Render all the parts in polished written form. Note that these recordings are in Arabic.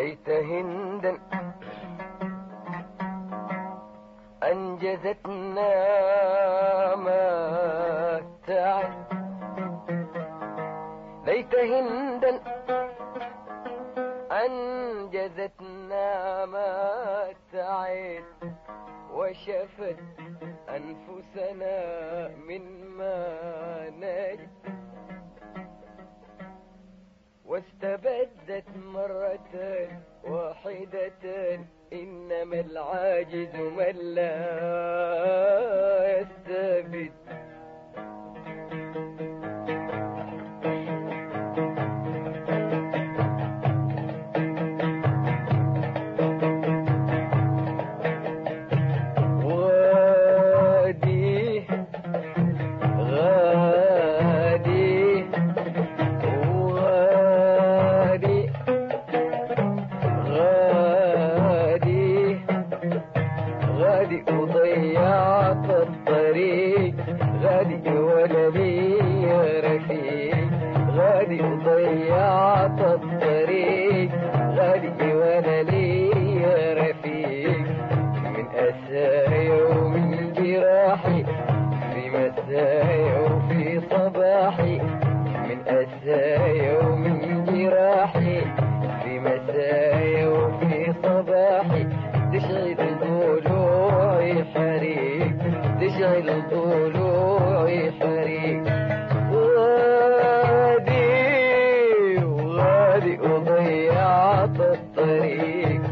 ليت هندا أنجزتنا ما تعد، ليت هندا أنجزتنا ما تعد، وشفت أنفسنا مما نجد، واستبدت مرة واحدة، إنما العاجز من لا يستبد. وضيعت الطريق غادي ولا لي رفيق، غادي وضيعت الطريق غادي ولا لي رفيق، من أسايا ومن جراحي في مسايا وفي صباحي، من أسايا ومن جراحي في مسايا وفي صباحي، تشعل ضلوعي حريق، تشعل ضلوعي حريق، غادي وغادي وضيعت الطريق.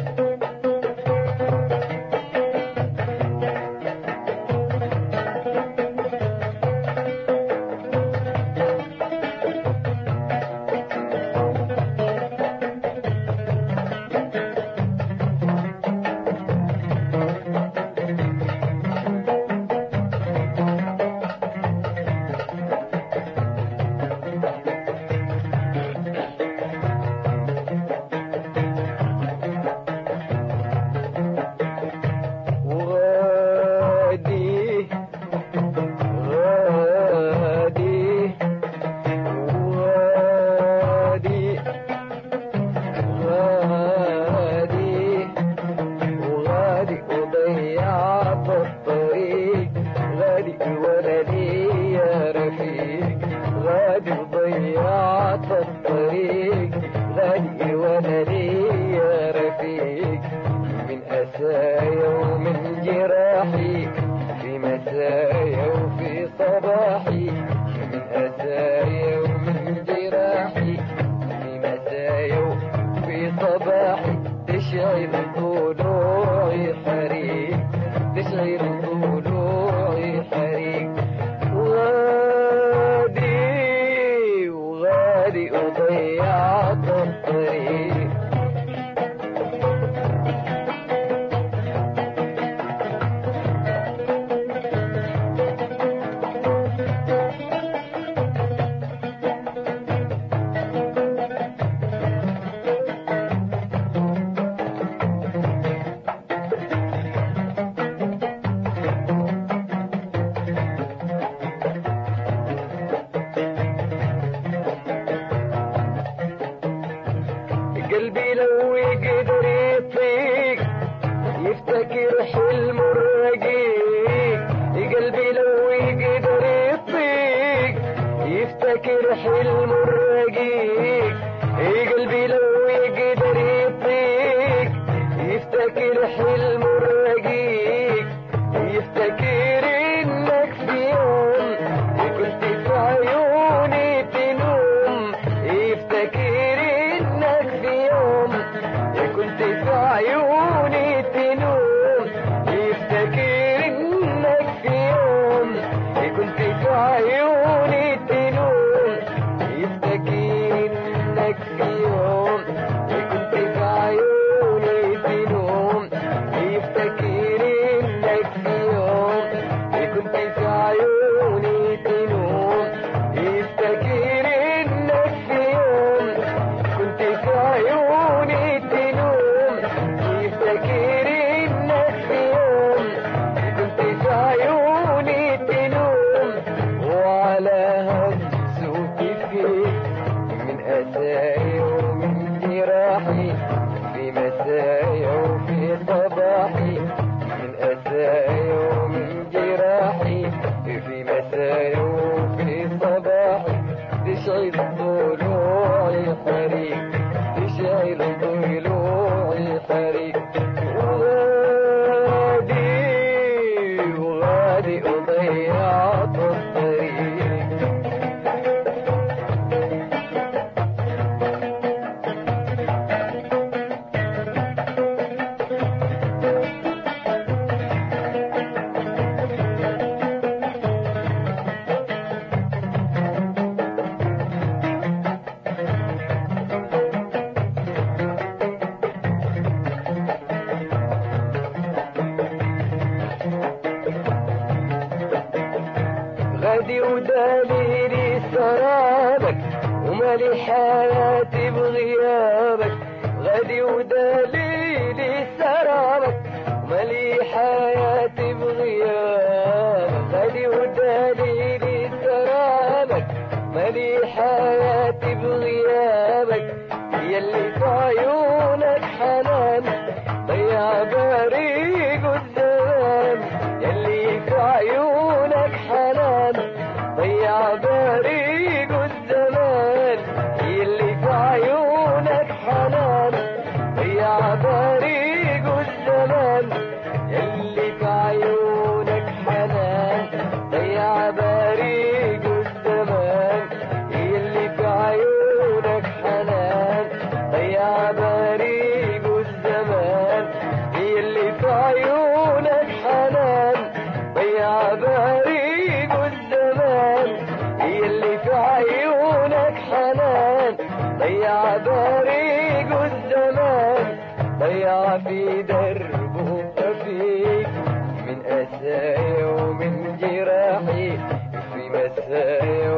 ضيعت الطريق غادي وانا لي رفيق، من أسايا ومن جراحي في مسايا وفي صباحي، من أسايا ومن جراحي في مسايا وفي صباحي، تشعل ضلوعي حريق، تشعل ضلوعي حريق، وضيعت الطريق. قلبي لو يقدر يطيق يفتكر حلم الرقيق، قلبي لو يقدر يطيق يفتكر حلم الرقيق، قلبي لو يقدر يطيق يفتكر حلم الرقيق، يفتكر انك في يوم كنت في عيوني تنوم، يفتكر كنت في عيوني تنوم، يفتكر انك في يوم كنت في عيوني تنوم، يفتكر انك في يوم كنت في عيوني تنوم، يفتكر انك في يوم كنت في عيوني تنوم، يفتكر انك في يوم كنت في عيوني تنوم، يفتكر انك في يوم كنت في عيوني تنوم، وعلى همسوتي فيك من أساي ومن جراحي مسايا وفي صباحي، من أسايا ومن جراحي، في مسايا وفي صباحي، تشعل ضلوعي حريق، تشعل ضلوعي حريق. وغادي وضيعت الطريق. غادي ودليلي سرابك، ومالي حياتي بغيابك. غادي ودليلي سرابك، ومالي حياتي بغيابك. غادي ودليلي سرابك، مالي حياتي بغيابك. يلي في عيونك حنان ضيع بريق الزمان. يلي في عيونك حنان ضيع بريق الزمان. يلي في عيونك حنان ضيع بريق الزمان. يلي في عيونك حنان ضيع بريق الزمان. يلي في عيونك حنان ضيع بريق الزمان. يلي في عيونك حنان ضيع بريق الزمان. يلي في عيونك حنان ضيع بريق الزمان. ضيع في دربه خفيف، من أسايا ومن جراحي، في مسايا